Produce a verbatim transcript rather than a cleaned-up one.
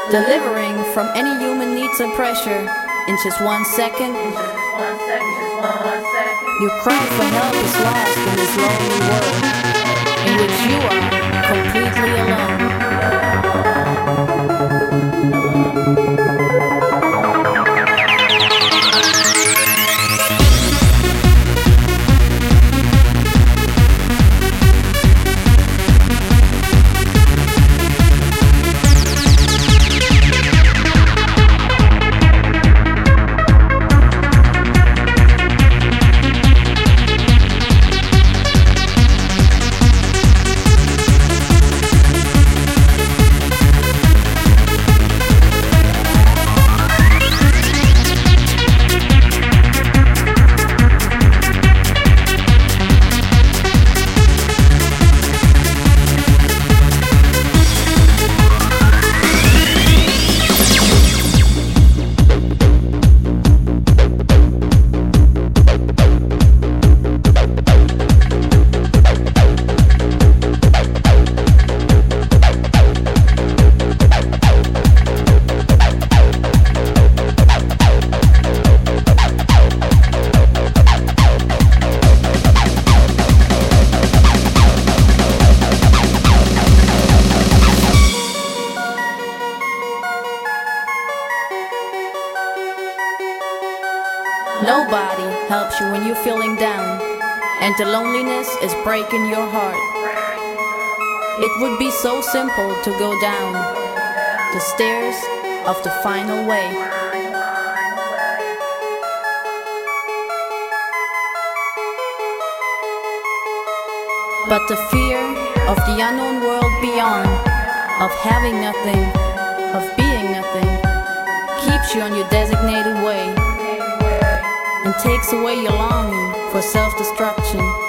delivering from any human needs and pressure in just one second. Your cry for help is lost in this lonely world in which you are completely alone. Nobody helps you when you're feeling down and the loneliness is breaking your heart. It would be so simple to go down the stairs of the final way. But the fear of the unknown world beyond, of having nothing, of being nothing, keeps you on your designated way and takes away your longing for self-destruction.